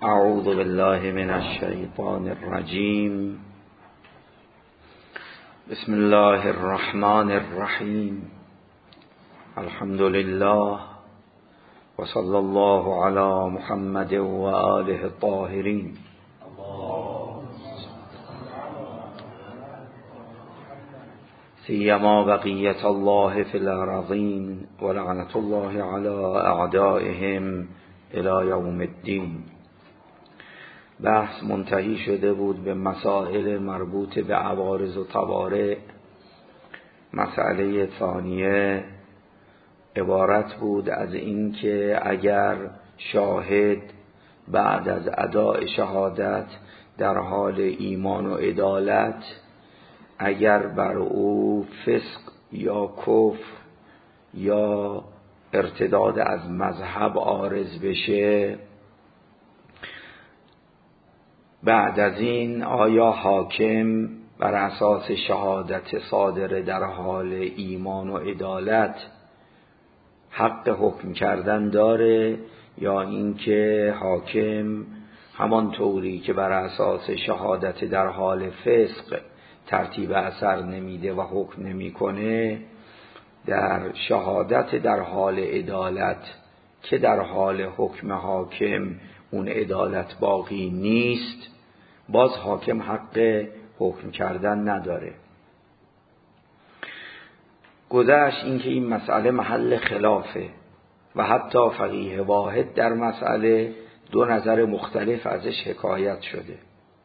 اعوذ بالله من الشیطان الرجیم. بسم الله الرحمن الرحیم. الحمد لله و صلی الله علی محمد و آله الطاهرین. سیما بقیت الله فی الارضین و لعنت الله علی اعدائهم الی یوم الدین. بحث منتهی شده بود به مسائل مربوط به عوارض و طوارئ. مسئله ثانیه عبارت بود از این که اگر شاهد بعد از اداء شهادت در حال ایمان و عدالت اگر بر او فسق یا کفر یا ارتداد از مذهب عارض بشه، بعد از این آیا حاکم بر اساس شهادت صادره در حال ایمان و عدالت حق حکم کردن داره، یا اینکه حاکم همان طوری که بر اساس شهادت در حال فسق ترتیب اثر نمیده و حکم نمیکنه، در شهادت در حال عدالت که در حال حکم حاکم اون عدالت باقی نیست، باز حاکم حق حکم کردن نداره. گذشت اینکه این مسئله محل خلافه و حتی فقیه واحد در مسئله دو نظر مختلف ازش حکایت شده.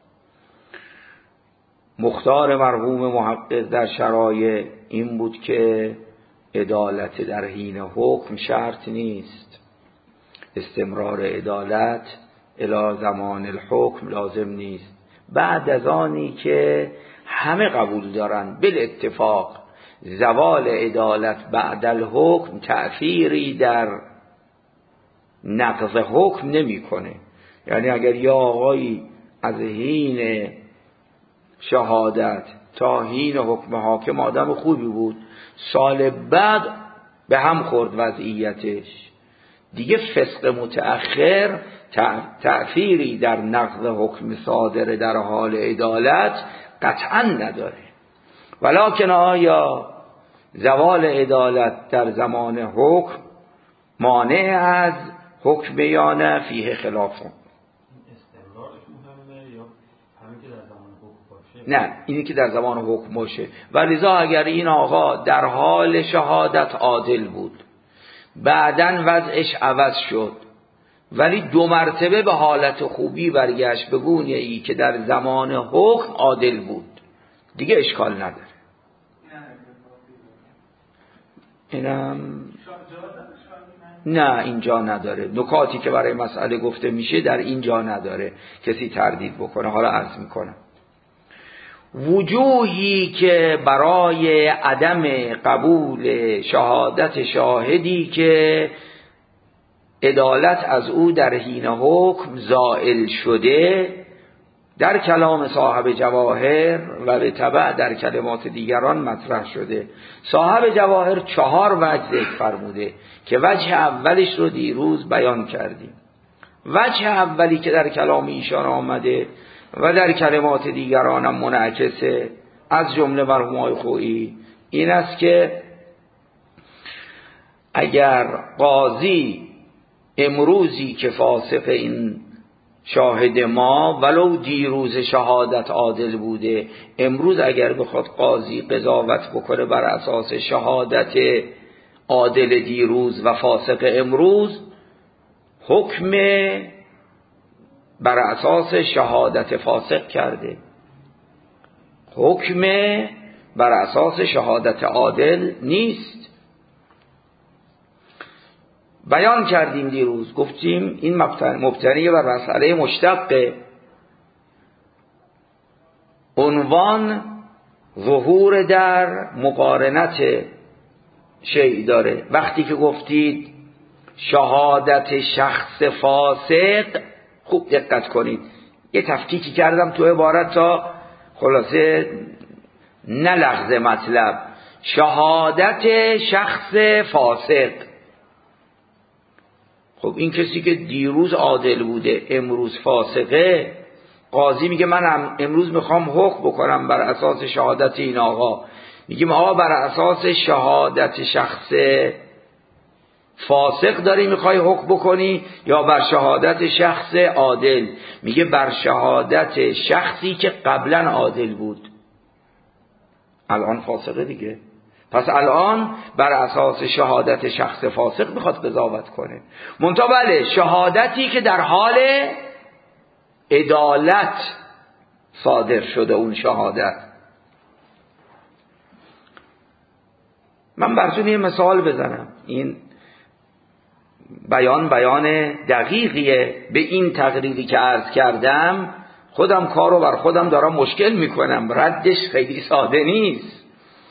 مختار مرحوم محقق در شرایع این بود که عدالت در حین حکم شرط نیست، استمرار عدالت الی زمان الحکم لازم نیست. بعد از آنی که همه قبول دارن بالاتفاق زوال عدالت بعد الحکم تأثیری در نقض حکم نمیکنه. یعنی اگر یا آقایی از حین شهادت تا حین حکم حاکم آدم خوبی بود، سال بعد به هم خورد وضعیتش، دیگه فسق متأخر تأثیری در نقض حکم صادر در حال عدالت قطعا نداره. ولکن آیا زوال عدالت در زمان حکم مانع از حکم یا نه؟ فیه خلاف. نه، اینی که در زمان حکم باشه. ولذا اگر این آقا در حال شهادت عادل بود، بعدن وضعش عوض شد ولی دو مرتبه به حالت خوبی برگشت به گونه ای که در زمان حکم عادل بود، دیگه اشکال نداره. اینم نه اینجا نداره. نکاتی که برای مسئله گفته میشه در اینجا نداره کسی تردید بکنه. حالا عرض میکنم وجوهی که برای عدم قبول شهادت شاهدی که عدالت از او در حین حکم زائل شده در کلام صاحب جواهر و به تبع در کلمات دیگران مطرح شده. صاحب جواهر 4 وجه ذکر فرموده که وجه اولش رو دیروز بیان کردیم. وجه اولی که در کلام ایشان آمده و در کلمات دیگران هم منعکسه، از جمله مرحوم آقای خویی، این است که اگر قاضی امروزی که فاسق این شاهد ما ولو دیروز شهادت عادل بوده، امروز اگر بخواد قاضی قضاوت بکنه بر اساس شهادت عادل دیروز و فاسق امروز، حکم بر اساس شهادت فاسق کرده، حکم بر اساس شهادت عادل نیست. بیان کردیم دیروز، گفتیم این مبتنی بر مسئله مشتقه. عنوان ظهور در مقارنت شیء داره. وقتی که گفتید شهادت شخص فاسق، خوب دقت کنید، یه تفکیکی کردم تو عبارت تا خلاصه نلغز مطلب. شهادت شخص فاسق، خب این کسی که دیروز عادل بوده امروز فاسقه، قاضی میگه من امروز میخوام حکم بکنم بر اساس شهادت این آقا، میگیم آقا بر اساس شهادت شخص فاسق داری میخوای حکم بکنی یا بر شهادت شخص عادل؟ میگه بر شهادت شخصی که قبلا عادل بود، الان فاسقه دیگه. پس الان بر اساس شهادت شخص فاسق میخواد قضاوت کنه. منتها بله، شهادتی که در حال عدالت صادر شده اون شهادت. من براتون یه مثال بزنم. این بیان دقیقیه. به این تقریری که عرض کردم خودم کارو بر خودم دارم مشکل میکنم، ردش خیلی ساده نیست.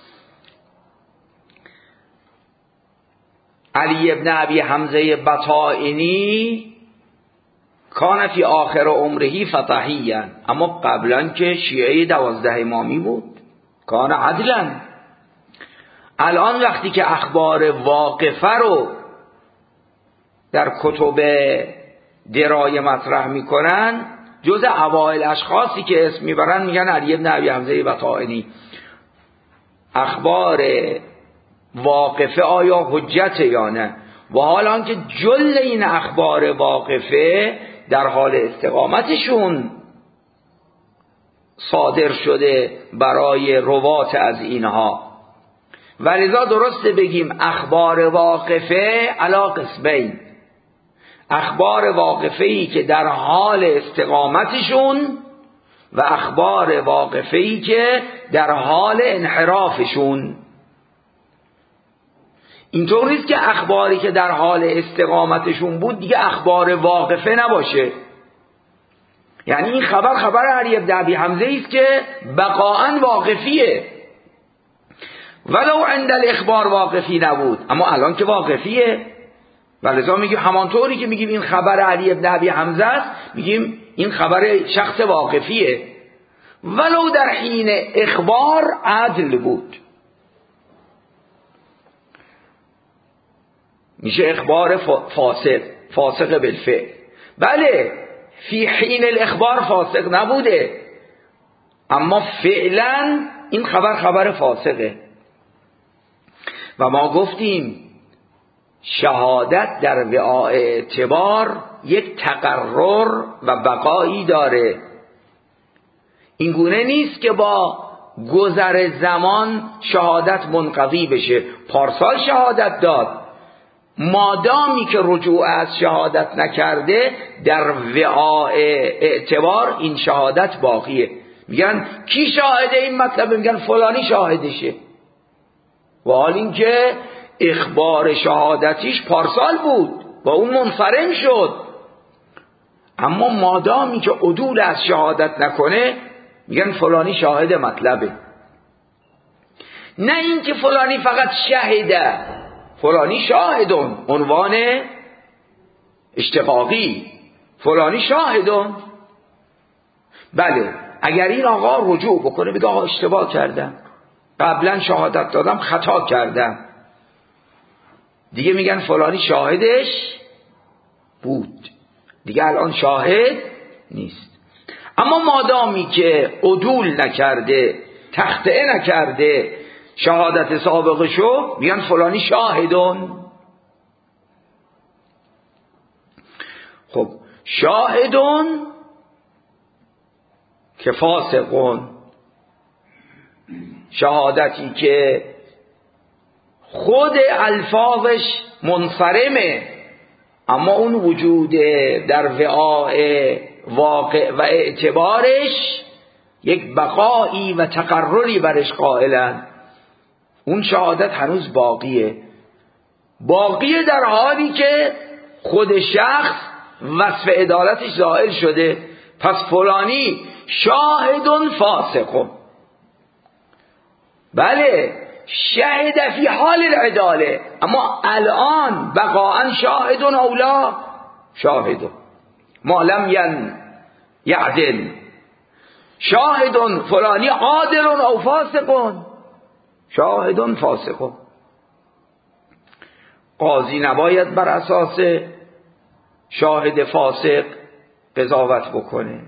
علی ابن ابی حمزه بطائنی کان فی آخر عمره فتحیاً، اما قبلا که شیعه 12 امامی بود، کان عدلاً. الان وقتی که اخبار واقفه رو در کتب درای مطرح میکنن، جز اوائل اشخاصی که اسم میبرن میگن علی ابن ابی حمزه بطائنی. اخبار واقفه آیا حجت یا نه؟ و حال آنکه جل این اخبار واقفه در حال استقامتشون صادر شده برای روات از اینها. ولذا درسته بگیم اخبار واقفه علی قسمین، اخبار واقفه‌ای که در حال استقامتشون و اخبار واقفه‌ای که در حال انحرافشون. اینطور نیست که اخباری که در حال استقامتشون بود دیگه اخبار واقفه نباشه. یعنی این خبر علی ابن ابی حمزه است که بقاءً واقفیه، ولو عند الاخبار واقفی نبود، اما الان که واقفیه. ولذا میگیم همانطوری که میگیم این خبر علی ابن ابی حمزه است، میگیم این خبر شخص واقفیه ولو در حین اخبار عدل بود. میشه اخبار فاسق بالفعل. بله فی حین الاخبار فاسق نبوده، اما فعلا این خبر فاسقه. و ما گفتیم شهادت در وعاء اعتبار یک تقرر و بقایی داره. این گونه نیست که با گذر زمان شهادت منقضی بشه. پارسال شهادت داد، مادامی که رجوع از شهادت نکرده در وعاء اعتبار این شهادت باقیه. میگن کی شاهده این مطلب؟ میگن فلانی شاهدشه، و حال این که اخبار شهادتیش پارسال بود و اون منصرم شد. اما مادامی که عدول از شهادت نکنه میگن فلانی شاهد مطلبه. نه این که فلانی فقط شهده، فلانی شاهدون، عنوان اشتقاقی، فلانی شاهدون. بله اگر این آقا رجوع بکنه بگه آقا اشتباه کردم، قبلا شهادت دادم خطا کردم، دیگه میگن فلانی شاهدش بود، دیگه الان شاهد نیست. اما مادامی که عدول نکرده، تخطئه نکرده شهادت سابقشو، میگن فلانی شاهدون. خب شاهدون که فاسقون، شهادتی که خود الفاظش منصرمه اما اون وجود در وعاء واقع و اعتبارش یک بقایی و تقرری برش قائلن، اون شهادت هنوز باقیه در حالی که خود شخص وصف عدالتش زائل شده. پس فلانی شاهدون فاسقون، بله شهد فی حال العداله، اما الان بقاءً شاهدون اولا شاهدون ما لم یعدل، شاهدون فلانی عادلون او فاسقون، شاهدون فاسقون. قاضی نباید بر اساس شاهد فاسق قضاوت بکنه؟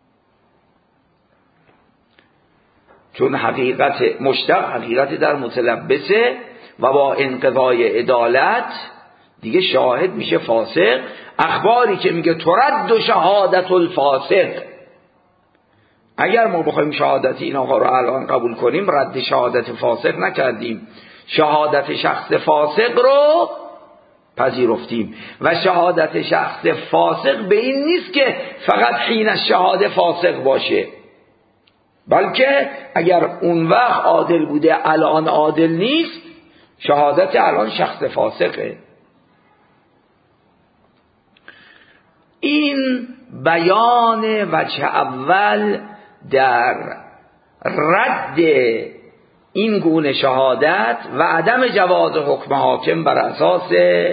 چون حقیقت مشتق حقیقت در متلبسه و با انقضای عدالت دیگه شاهد میشه فاسق. اخباری که میگه ترد و شهادت الفاسق، اگر ما بخوایم شهادت این آقا رو الان قبول کنیم رد شهادت فاسق نکردیم، شهادت شخص فاسق رو پذیرفتیم. و شهادت شخص فاسق به این نیست که فقط حین شهاده فاسق باشه، بلکه اگر اون وقت عادل بوده الان عادل نیست، شهادت الان شخص فاسقه. این بیان وجه اول در رد این گونه شهادت و عدم جواز حکم حاکم بر اساس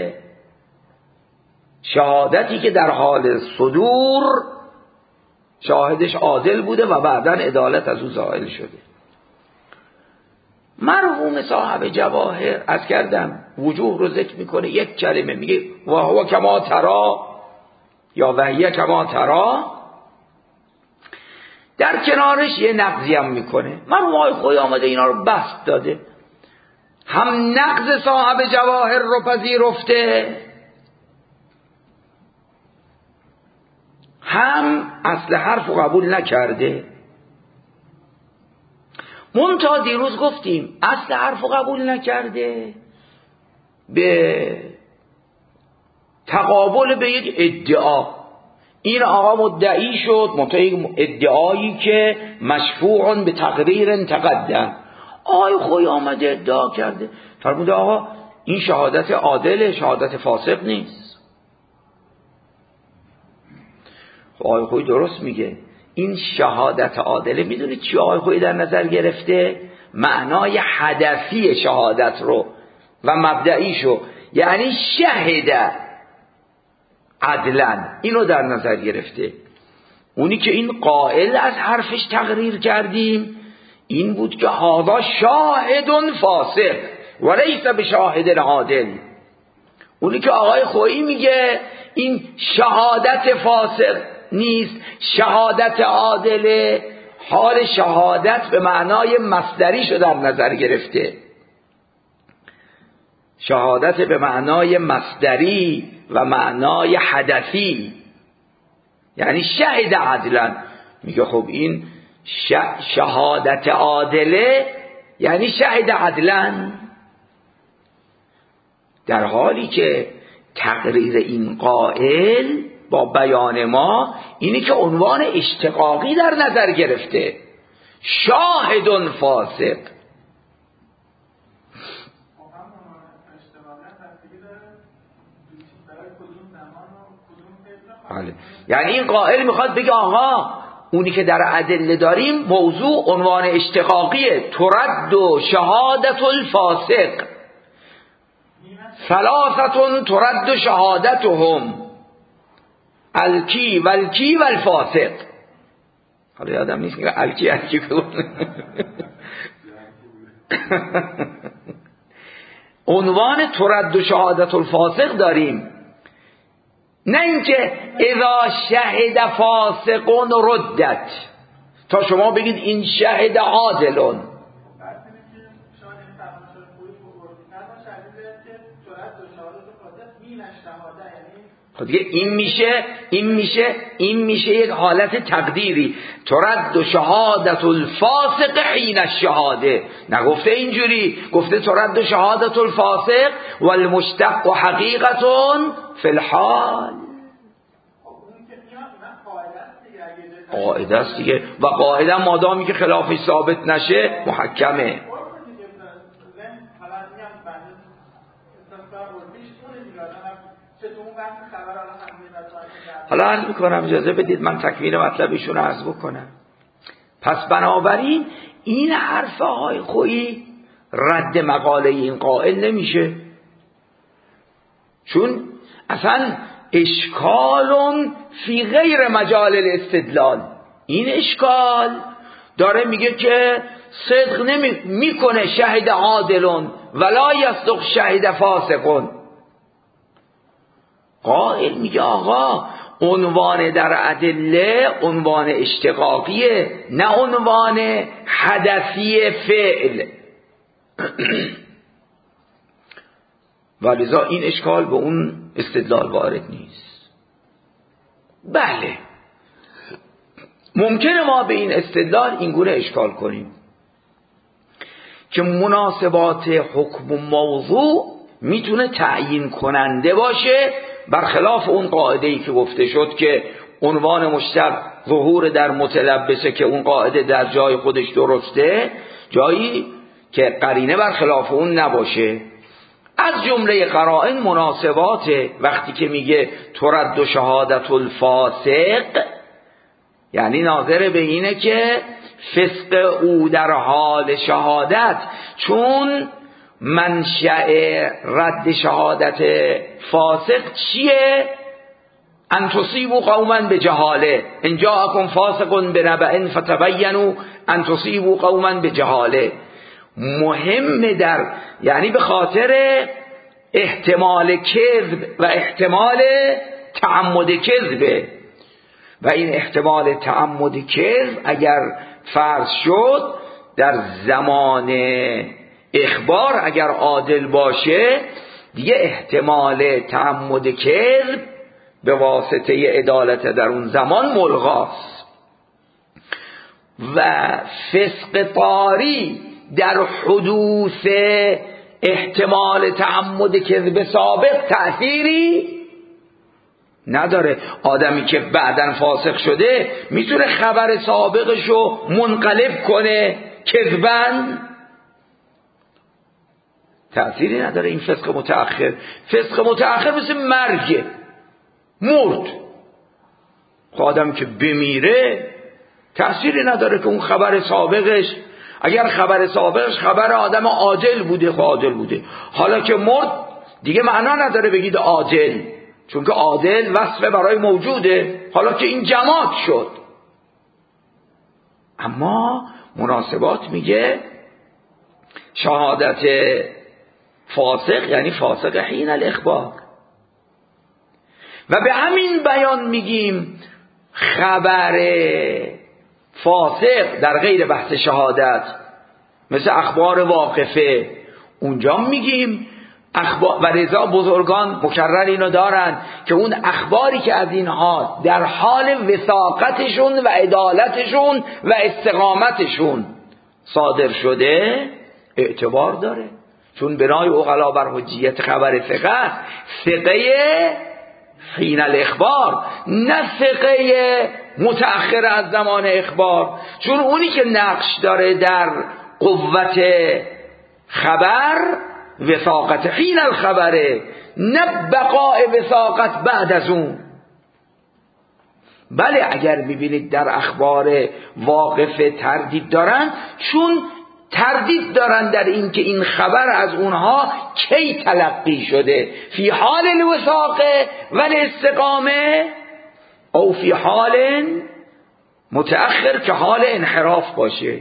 شهادتی که در حال صدور شاهدش عادل بوده و بعداً عدالت از او زائل شده. مرحوم صاحب جواهر از کردم وجوه رو ذکر میکنه، یک کلمه میگه و هو کما ترا یا وهیه کما ترا، در کنارش یه نقضی هم میکنه. مرحوم آقای خویی آمده اینا رو بسط داده، هم نقض صاحب جواهر رو پذیرفته، هم اصل حرف رو قبول نکرده. منتها دیروز گفتیم اصل حرف رو قبول نکرده به تقابل به یک ادعا. این آقا مدعی شد، منتها یک ادعایی که مشفوع به تقریر تقدم. آقای خویی آمده ادعا کرده، فرموده آقا این شهادت عادله، شهادت فاسق نیست. آقای خویی درست میگه، این شهادت عادله میدونید چی آقای خویی در نظر گرفته؟ معنای هدفی شهادت رو و مبدعیشو، یعنی شهد عدلا، اینو در نظر گرفته. اونی که این قائل از حرفش تقریر کردیم این بود که هذا شاهد فاسق و لیس بشاهد عادل. اونی که آقای خویی میگه این شهادت فاسق نیست، شهادت عادله، حال شهادت به معنای مصدری شو در نظر گرفته، شهادت به معنای مصدری و معنای هدفی، یعنی شهد عدلا. میگه خب این شهادت عادله یعنی شهد عدلا، در حالی که تقریر این قائل با بیان ما اینی که عنوان اشتقاقی در نظر گرفته، شاهد فاسق. یعنی این قائل میخواد بگه آقا اونی که در ادله داریم موضوع عنوان اشتقاقیه، ترد و شهادت الفاسق، ثلاثه ترد شهادتهم الکی و الکی و الفاسق. حالا یادم نیست که الکی عنوان ترد و شهادت الفاسق داریم، نه اینکه اذا شهد فاسقون ردت، تا شما بگید این شهد عادلون. خب دیگه این میشه یک حالت تقدیری، ترد و شهادت الفاسق حین الشهاده. نگفته اینجوری، گفته ترد و شهادت الفاسق والمشتق و حقیقت فی الحال. قاعده است دیگه، و قاعده مادامی که خلافش ثابت نشه محکمه. حالا عرض میکنم، اجازه بدید من تکمیل مطلبشون رو عرض بکنم. پس بنابراین این حرف آقای خویی رد مقاله این قائل نمیشه، چون اصلا اشکال فی غیر مجال الاستدلال. این اشکال داره میگه که صدق نمیکنه شهد عادلون ولا یصدق شهد فاسقون. قائل میگه آقا عنوان در ادله عنوان اشتقاقیه، نه عنوان حدثی فعل. ولذا این اشکال به اون استدلال وارد نیست. بله ممکنه ما به این استدلال اینگونه اشکال کنیم که مناسبات حکم و موضوع میتونه تعیین کننده باشه، برخلاف اون قاعده‌ای که گفته شد که عنوان مشتق ظهور در متلبسه، که اون قاعده در جای خودش درسته، جایی که قرینه برخلاف اون نباشه. از جمله قرائن مناسبات وقتی که میگه ترد شهادت الفاسق، یعنی ناظر به اینه که فسق او در حال شهادت، چون منشأ رد شهادت فاسق چیه؟ ان تصیبوا قوما بجهاله ان جاءکم فاسق بنبأ فتبینوا ان تصیبوا قوما بجهاله. مهم در یعنی به خاطر احتمال کذب و احتمال تعمد کذبه، و این احتمال تعمد کذب اگر فرض شد در زمان اخبار اگر عادل باشه، دیگه احتمال تعمد کذب به واسطه عدالت در اون زمان ملغاست. و فسق طاری در حدوث احتمال تعمد کذب سابق تأثیری نداره. آدمی که بعداً فاسق شده میتونه خبر سابقشو منقلب کنه کذباً؟ تأثیری نداره این فسق متأخر. فسق متأخر مثل مرگ، مرد. آدم که بمیره تأثیری نداره که اون خبر سابقش، اگر خبر سابقش خبر آدم عاجل بوده خب عاجل بوده، حالا که مرد دیگه معنا نداره بگید عاجل، چون که عادل وصفه برای موجوده، حالا که این جماعت شد. اما مناسبات میگه شهادت فاسق یعنی فاسق حین الاخبار. و به همین بیان میگیم خبر فاسق در غیر بحث شهادت مثل اخبار واقفه، اونجا میگیم اخبار، و رضا بزرگان مکرر اینو دارن که اون اخباری که از اینها در حال وثاقتشون و عدالتشون و استقامتشون صادر شده اعتبار داره، چون بنای عقلا بر حجیت خبر ثقه، ثقه حین الاخبار، نه ثقه متأخر از زمان اخبار، چون اونی که نقش داره در قوت خبر وثاقت حین الخبره، نه بقاء وثاقت بعد از اون. بله اگر ببینید در اخبار واقفه تردید دارن، چون تردید دارن در این که این خبر از اونها کی تلقی شده، فی حال الوثاقه و الاستقامه او فی حال متأخر که حال انحراف باشه.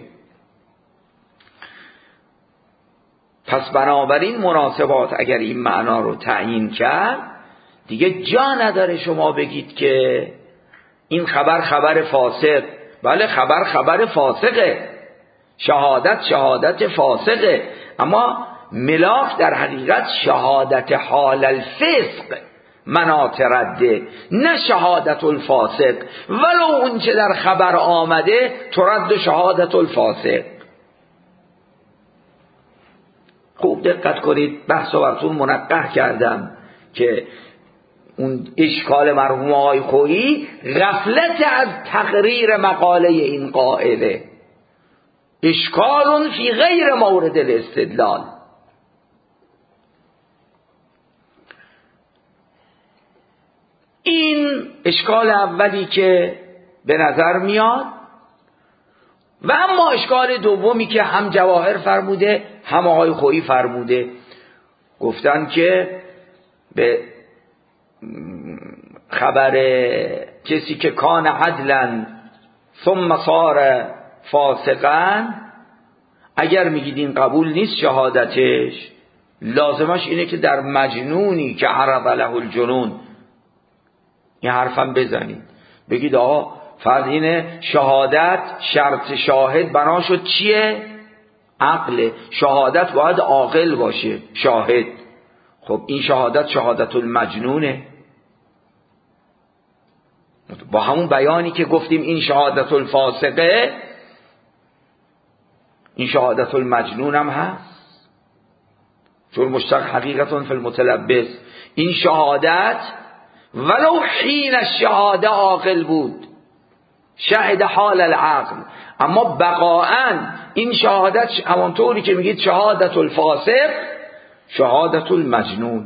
پس بنابراین مناسبات اگر این معنا رو تعیین کرد، دیگه جا نداره شما بگید که این خبر خبر فاسق. بله خبر خبر فاسقه، شهادت فاسقه، اما ملاک در حقیقت شهادت حال الفسق مناط رده، نه شهادت الفاسق، ولو اون چه در خبر آمده ترد شهادت الفاسق. خوب دقت کنید، بحث و براتون منقح کردم که اون اشکال مرحوم آقای خویی غفلت از تقریر مقاله این قائله، اشکال فی غیر مورد الاستدلال. این اشکال اولی که به نظر میاد. و اما اشکال دومی که هم جواهر فرموده هم آقای خویی فرموده، گفتن که به خبر کسی که کان عدلا ثم صار فاسقا، اگر میگید این قبول نیست شهادتش، لازمش اینه که در مجنونی که عرض له الجنون این حرفم بزنید، بگید آقا فرض اینه شهادت شرط شاهد بنا شد چیه؟ عقل. شهادت باید عاقل باشه شاهد. خب این شهادت شهادت المجنونه، با همون بیانی که گفتیم این شهادت الفاسقه، این شهادت المجنون هم هست، چون مشتق حقیقتون فی المتلبس. این شهادت ولو حین الشهاده عاقل بود، شهد حال العقل، اما بقاءً این شهادت همانطوری که میگید شهادت الفاسق، شهادت المجنون،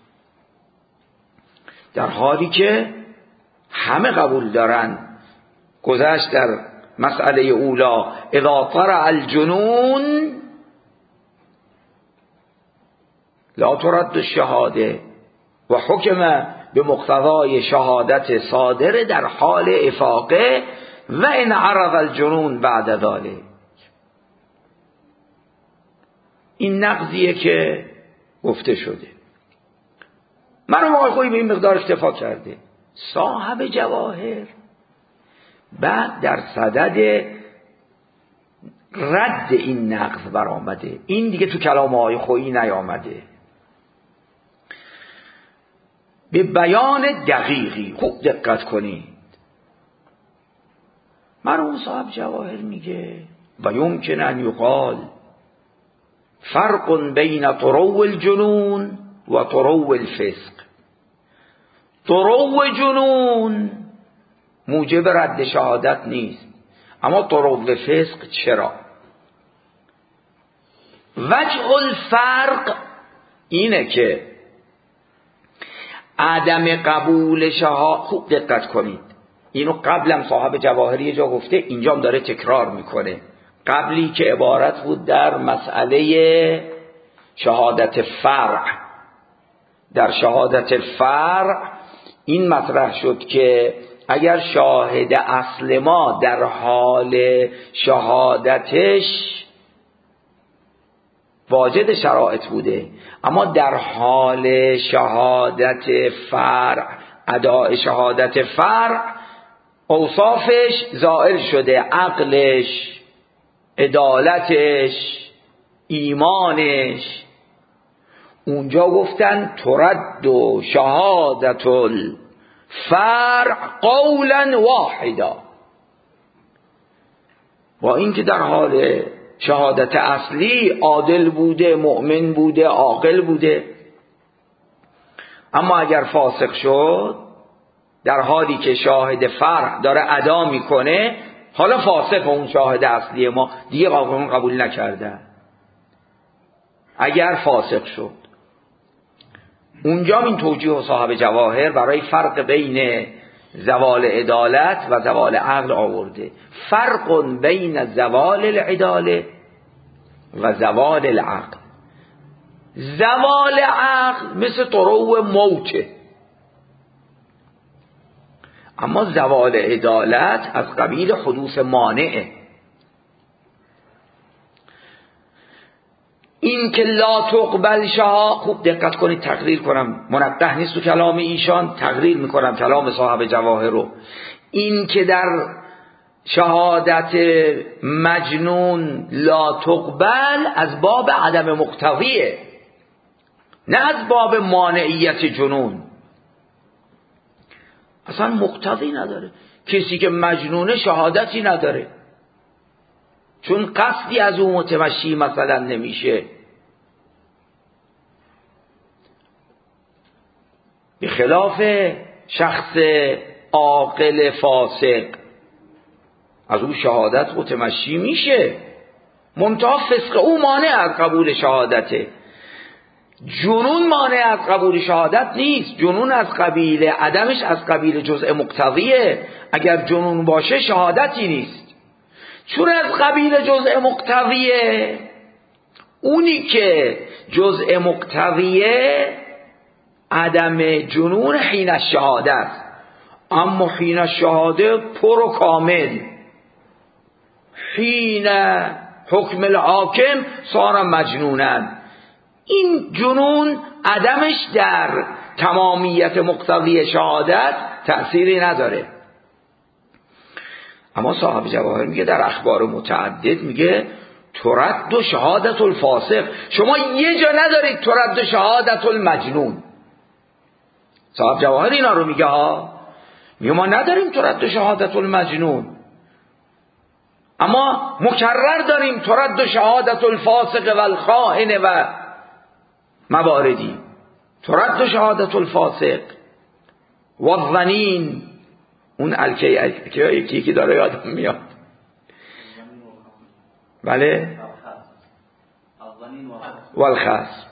در حالی که همه قبول دارن. گذشت در مسئله اولا اذا طرأ الجنون لا ترد الشهاده و حکم به مقتضای شهادت صادر در حال افاقه و ان عرض الجنون بعد ذلك. این نقضیه که گفته شده. مرحوم آقای خویی به این مقدار اکتفا کرده. صاحب جواهر بعد در صدد رد این نقض برآمده. این دیگه تو کلام آقای خویی نیامده، به بیان دقیقی. خوب دقت کنید. مرحوم صاحب جواهر میگه و یمکن ان یقال فرق بین طرو الجنون و طرو الفسق. طرو جنون موجب رد شهادت نیست، اما طرو فسق چرا؟ وجه الفرق اینه که عدم قبول شهادت، خوب دقت کنید، اینو قبلم صاحب جواهری جا گفته، اینجا هم داره تکرار میکنه. قبلی که عبارت بود در مسئله شهادت فرع، در شهادت فرع این مطرح شد که اگر شاهد اصل ما در حال شهادتش واجد شرایط بوده، اما در حال شهادت فرع، اداء شهادت فرع، اوصافش زائل شده، عقلش، عدالتش، ایمانش. اونجا گفتن ترد و شهادت الفرع قولا واحدا، با اینکه در حال شهادت اصلی عادل بوده، مؤمن بوده، عاقل بوده، اما اگر فاسق شد در حالی که شاهد فرع داره ادا میکنه، حالا فاسق اون شاهد اصلی ما دیگه قبول نکرده، اگر فاسق شد. اونجا این توجیه صاحب جواهر برای فرق بین زوال عدالت و زوال عقل آورده. فرق بین زوال العداله و زوال العقل. زوال عقل مثل طرو موته، اما زوال عدالت از قبیل حدوث مانعه. این که لا تقبل شهادت، خوب دقت کنید، تقریر کنم، منقح نیست تو کلام ایشان، تقریر میکنم کلام صاحب جواهر رو. این که در شهادت مجنون لا تقبل از باب عدم مقتضیه، نه از باب مانعیت جنون. اصلا مقتضی نداره. کسی که مجنونه شهادتی نداره، چون قصدی از اون متمشی مثلا نمیشه. به خلاف شخص عاقل فاسق از اون شهادت متمشی میشه، منتها فسق او مانع از قبول شهادته. جنون مانع از قبول شهادت نیست. جنون از قبیل عدمش از قبیل جزء مقتضیه. اگر جنون باشه شهادتی نیست، چون از قبیل جزء مقتضیه. اونی که جزء مقتضیه عدم جنون حین الشهادت، اما حین الشهاده پر و کامل. حین حکم الحاکم صار مجنونن. این جنون عدمش در تمامیت مقتضی شهادت تأثیری نداره. اما صاحب جواهر میگه در اخبار متعدد میگه ترد شهادت الفاسق. شما یه جا ندارید ترد شهادت المجنون. صاحب جواهر اینا رو میگه میگه ما نداریم ترد شهادت المجنون، اما مکرر داریم ترد شهادت الفاسق و الخائن و مواردی. ترد شهادت الفاسق و الظنین، اون الکی که داره یادم میاد، بله، و الخصم.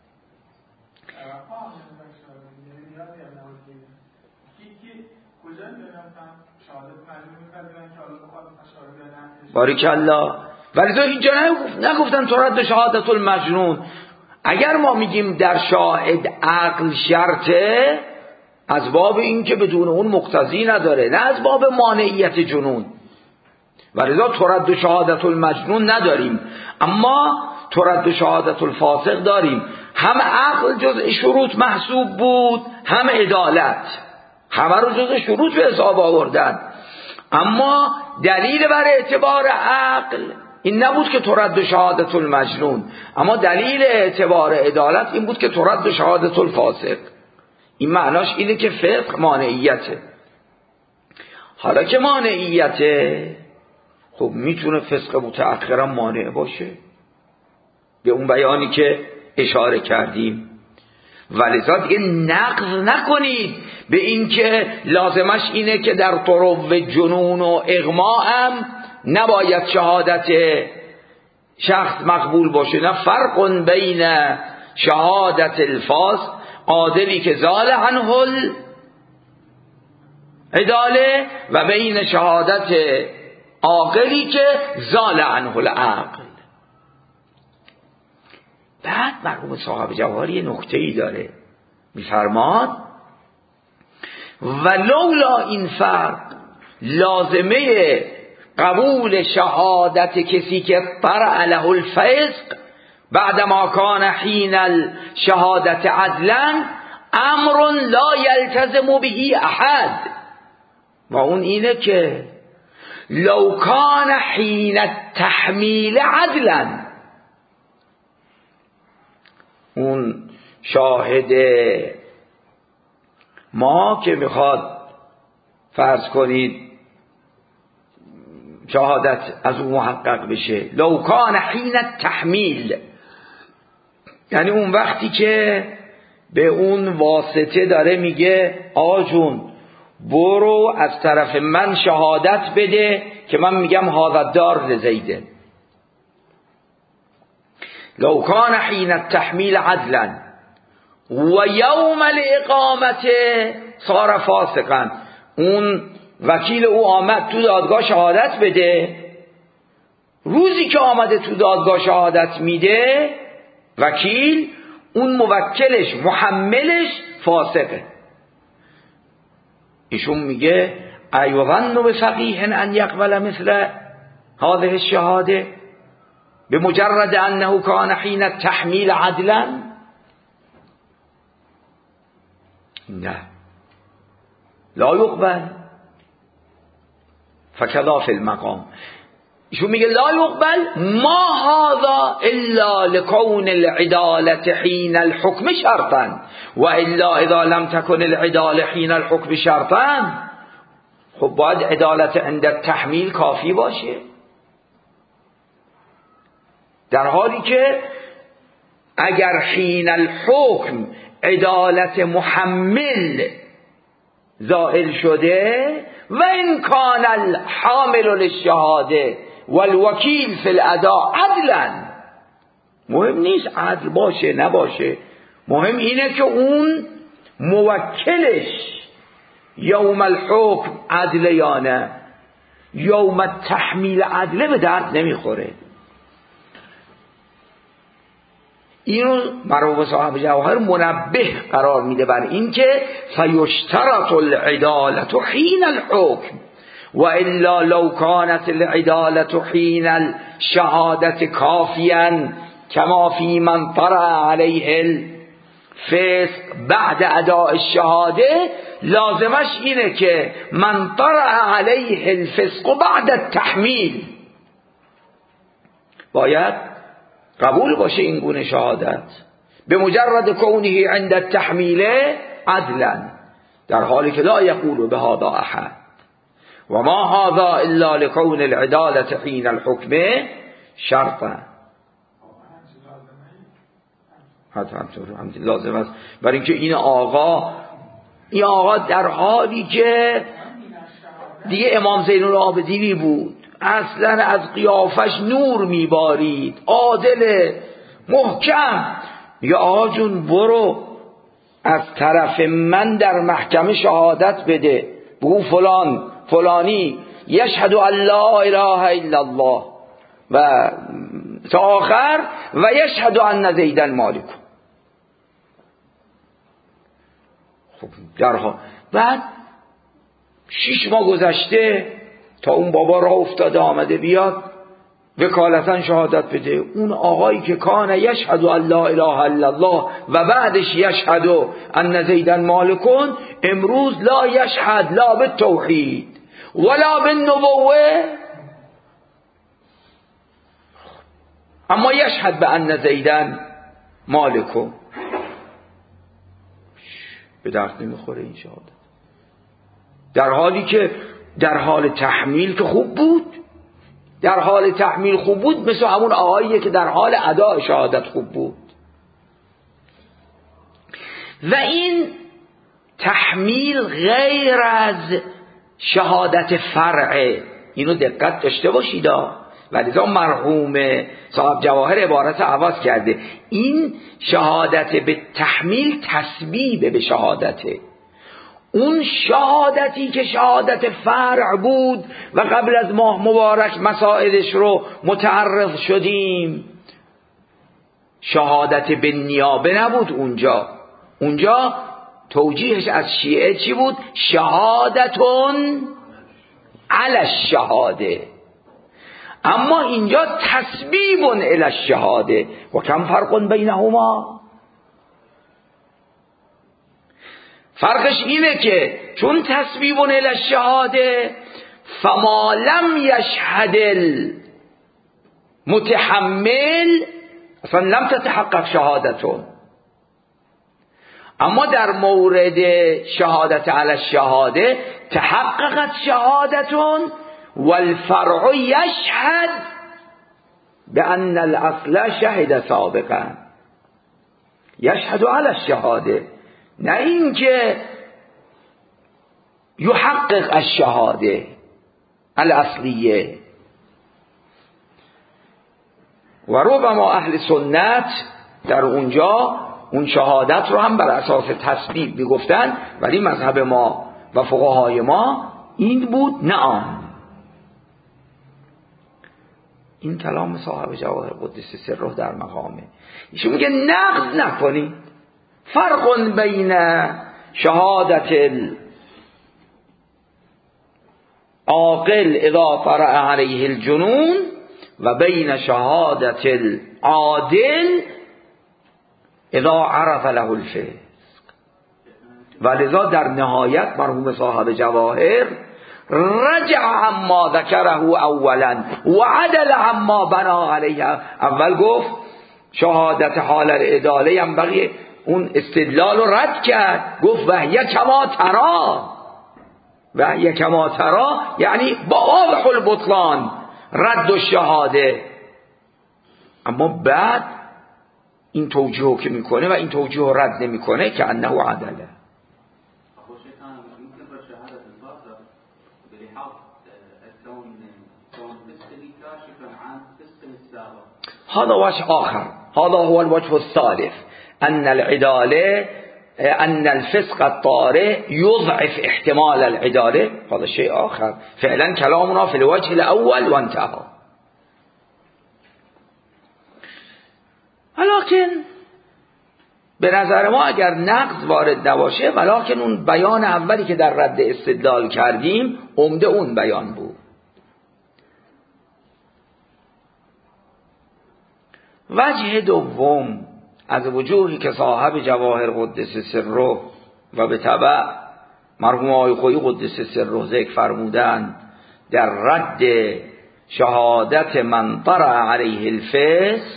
باریکالله. ولی تو اینجا نگفتن ترد شهادت المجنون. اگر ما میگیم در شاهد عقل شرطه، از باب این که بدون اون مقتضی نداره، نه از باب مانعیت جنون. ولذا ترد شهادت المجنون نداریم، اما ترد شهادت الفاسق داریم. هم عقل جزء شروط محسوب بود، هم عدالت، همه رو جزء شروط به حساب آوردن. اما دلیل بر اعتبار عقل این نبود که ترد شهادت المجنون، اما دلیل اعتبار عدالت این بود که ترد شهادت الفاسق. این معناش اینه که فقه مانعیته. حالا که مانعیته، خب میتونه فسق متأخرا مانع باشه به اون بیانی که اشاره کردیم. ولذا دیگه نقض نکنید به این که لازمش اینه که در طرق جنون و اغما هم نباید شهادت شخص مقبول باشه. نه، فرق بین شهادت الفاظ عادلی که زال عنه العداله و بین شهادت عاقلی که زال عنه العقل. بعد مرحوم صاحب جواهر یه نکته‌ای داره، میفرماد و لولا این فرق لازمه قبول شهادت کسی که طرأ له الفسق بعدما کان حین الشهادت عدلا امر لا یلتزم به احد. و اون اینه که لو کان حین التحمیل عدلا، اون شاهد ما که میخواد فرض کنید شهادت از اون محقق بشه، لو کان حین التحمیل، یعنی اون وقتی که به اون واسطه داره میگه آقا جون برو از طرف من شهادت بده که من میگم هذا دار لزیده، لو کان حین التحمیل عدلا و یوم الاقامت صار فاسقا، اون وکیل او آمد تو دادگاه شهادت بده، روزی که آمده تو دادگاه شهادت میده وکیل، اون موکلش محملش فاسقه. ایشون میگه ایوظن بفقیه ان یقبل مثل هذه الشهاده بمجرد انه کان حین التحمیل عدلا؟ نه، لا یقبل. فکذا فی المقام. ایشون میگه لا یقبل ما هذا الا لکون العدالة حین الحکم شرطا و الا اذا لم تکن العدالة حین الحکم شرطا. خب باید عدالت عند التحمیل کافی باشه، در حالی که اگر حین الحکم عدالت محمل زائل شده و این کان الحامل للشهاده والوکیل فی الاداء عدلا، مهم نیست عدل باشه نباشه، مهم اینه که اون موکلش یوم الحکم عدل یا نه، یوم التحمیل عدله به درد نمیخوره. اینو مرحوم صاحب جواهر منبه قرار میده بر این که فیشترط العدالة حین الحکم و الا لو كانت العدالة حین الشهادة کافیا کما فی من طرأ علیه الفسق بعد اداء الشهاده لازمش اینه که من طرأ علیه الفسق بعد التحمیل، باید قبول باشه این گونه شهادت به مجرد کونه عند التحمیل عدلا، در حالی که لا یقول بهذا احد و ما هذا الا لکون العدالة حین الحکم شرطا. حتی لازم است برای اینکه این آقا در حالی که دیگه امام زین العابدینی بود، اصلا از قیافش نور میبارید، عادل محکم، میگه آقا جون برو از طرف من در محکمه شهادت بده، بگو فلان فلانی یشهد ان لا اله الا الله و تا آخر و یشهد ان زیدا مالک. خب درها بعد 6 ماه گذشته تا اون بابا راه افتاده آمده بیاد وکالتا شهادت بده. اون آقایی که کان یشهد ان لا اله الا الله و بعدش یشهد ان زیدا مالکون، امروز لا یشهد لا بالتوحید ولا بالنبوه، اما یشهد به ان زیدا مالکون. به درد نمیخوره این شهادت، در حالی که در حال تحمیل که خوب بود، در حال تحمیل خوب بود، مثل همون آقاییه که در حال اداء شهادت خوب بود. و این تحمیل غیر از شهادت فرعه، اینو دقت داشته باشید. ولذا مرحوم صاحب جواهر عبارت عوض کرده، این شهادت به تحمیل تسبیب به شهادته. اون شهادتی که شهادت فرع بود و قبل از ماه مبارک مسائلش رو متعرف شدیم، شهادت به نیابه نبود. اونجا توجیهش از شیعه چی بود؟ شهادتون علی الشهاده. اما اینجا تسبیب علی الشهاده و کم فرق بینهما. فرقش اینه که چون تسبیب علی الشهاده فما لم یشهد المتحمل اصلا لم تتحقق شهادتون، اما در مورد شهادت علی الشهاده تحققت شهادتون والفرع یشهد بأن الاصل شهد سابقا، یشهد علی الشهاده، نه اینکه یحقق الشهاده الاصلیه. و ربما اهل سنت در اونجا اون شهادت رو هم بر اساس تسبیب میگفتن، ولی مذهب ما و فقهای ما این بود نه. این کلام صاحب جواهر قدس سره در مقامه. ایشون میگه نقض نکنید، فرق بین شهادت العاقل اذا فرع علیه الجنون و بین شهادت العادل اذا عرف له الفسق. ولذا در نهایت مرحوم صاحب جواهر رجع عما ذکره اولا و عدل عما بنا علیه. اول گفت شهادت حال العداله هم بقیه، اون استدلال رو رد کرد، گفت وحی کما ترا، وحی کما ترا یعنی با واضح البطلان رد و شهاده. اما بعد این توجیه که میکنه و این توجیه رد نمیکنه که انه عدله. هذا وجه آخر، هذا هو الوجه الثالث، أن العدالة أن الفسق الطارئ يضعف احتمال العدالة، هذا شيء آخر. فعلا كلامنا في الوجه الأول وانتهى. ولكن به نظر ما اگر نقض وارد نباشه، ولکن اون بیان اولی که در رد استدلال کردیم عمده اون بیان بود. وجه دوم از وجوهی که صاحب جواهر قدس سره و به تبع مرحوم آقای خویی قدس سره ذکر فرمودن در رد شهادت من طرأ علیه الفسق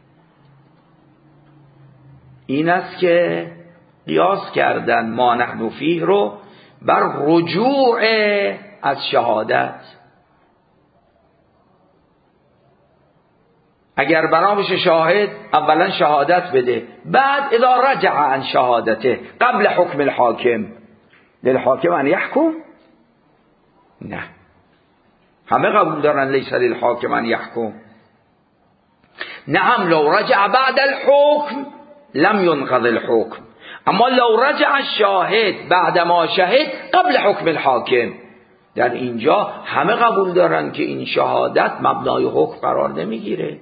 این است که قیاس کردن ما نحن فیه رو بر رجوع از شهادت. اگر بنا بشه شاهد اولا شهادت بده، بعد اذا رجع عن شهادته قبل حکم الحاکم للحاکم ان یحکم. نه، همه قبول دارن لیس للحاکم ان یحکم. نعم لو رجع بعد الحکم لم ينقض الحکم، اما لو رجع الشاهد بعد ما شهد قبل حکم الحاکم، در اینجا همه قبول دارن که این شهادت مبنای حکم قرار نمیگیره.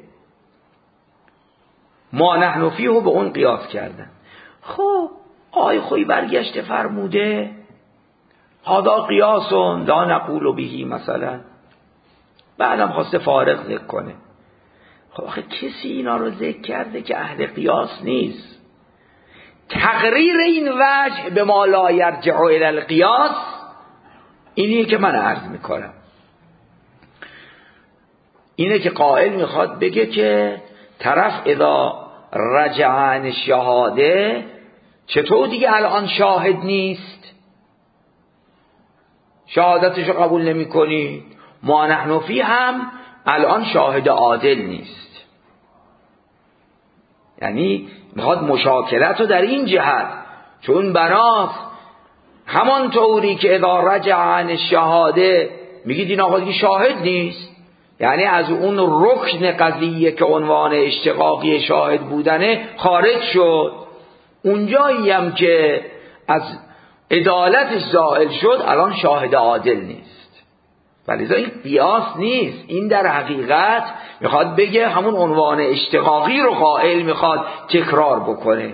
ما نحن فیه به اون قیاس کردن. خب آقای خویی برگشته فرموده هذا قیاس لا نقول به مثلا، بعدم خواسته فارق ذکر کنه. خب آخه کسی اینا رو ذکر کرده که اهل قیاس نیست. تقریر این وجه به ما لا یرجع الی القیاس اینیه که من عرض میکنم. اینه که قائل میخواد بگه که طرف اذا رجع عن شهاده چطور دیگه الان شاهد نیست، شهادتشو قبول نمی کنید، ما نحن فیه هم الان شاهد عادل نیست. یعنی میخواد مشاکلت رو در این جهت، چون بناست همان طوری که اذا رجع عن شهاده میگید این آقا دیگه شاهد نیست، یعنی از اون رکن قضیه که عنوان اشتقاقی شاهد بودنه خارج شد. اونجایی هم که از عدالتش زائل شد الان شاهد عادل نیست. ولی این قیاس نیست، این در حقیقت میخواد بگه همون عنوان اشتقاقی رو قائل میخواد تکرار بکنه.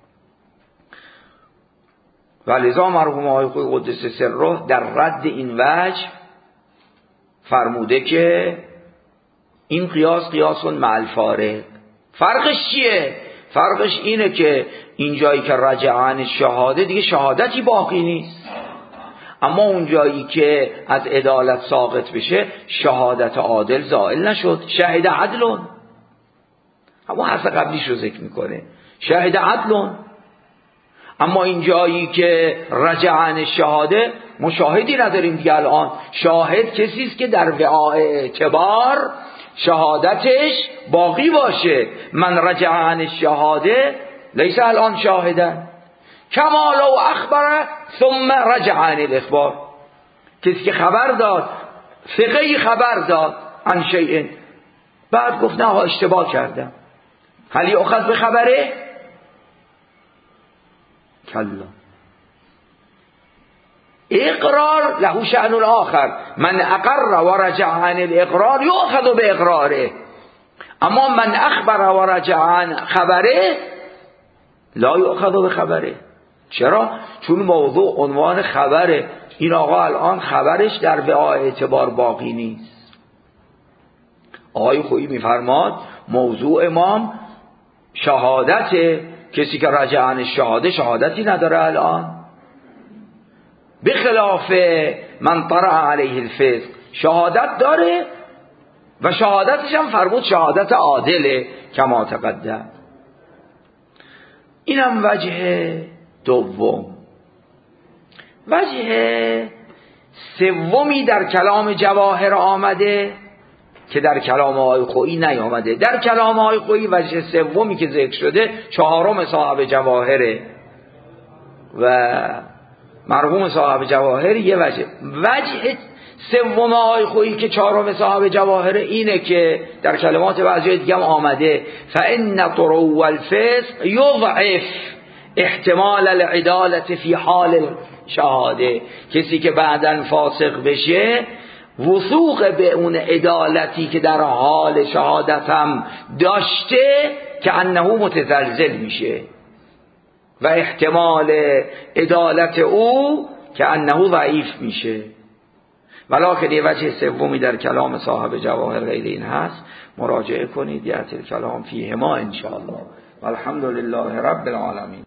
ولذا مرحوم آقای خویی قدس سره در رد این وجه فرموده که این قیاس مع الفارق. فرقش چیه؟ فرقش اینه که این جایی که رجع عن شهاده دیگه شهادتی باقی نیست، اما اون جایی که از عدالت ساقط بشه شهادت عادل زائل نشد. شهد عدلون، اما حرف قبلیش رو ذکر میکنه، شهد عدلون. اما این جایی که رجع عن شهاده مشاهدی نداریم دیگه. الان شاهد کسی است که در وعاء اعتبار شهادتش باقی باشه. من رجع عن الشهاده لیس الان شاهدن کما لو اخبر ثم رجع عن الاخبار. کسی که خبر داد، ثقه‌ای خبر داد عن شیء، بعد گفت نه اشتباه کردم، هل یؤخذ به خبره؟ کلا. اقرار له شأن آخر، من اقر و رجع عن الاقرار یؤخذ به اقراره، اما من اخبر و رجع عن خبره لا یؤخذ به خبره. چرا؟ چون موضوع عنوان خبره، این آقا الان خبرش در وعاء اعتبار باقی نیست. آقای خویی میفرماد موضوع امام شهادته، کسی که رجع عن شهاده شهادتی نداره الان، بخلاف من طرأ علیه الفسق شهادت داره و شهادتش هم فرمود شهادت عادله کما تقدم. اینم وجه دوم. وجه سومی در کلام جواهر آمده که در کلام آقای خویی نیامده. در کلام آقای خویی وجه سومی که ذکر شده چهارم صاحب جواهره و مرحوم صاحب جواهر یه وجه. وجه سوم آقای خویی که چهارم صاحب جواهر اینه که در کلمات بعضی دیگه هم آمده فإن طرو الفسق یضعف احتمال العدالة فی حال شهاده. کسی که بعداً فاسق بشه وثوق به اون عدالتی که در حال شهادت هم داشته که انه متزلزل میشه و احتمال عدالت او که انه ضعیف میشه. ولکن یه وجه سومی در کلام صاحب جواهر غیر این هست، مراجعه کنید. یأتی الکلام فیهما ان شاء الله. والحمد لله رب العالمین.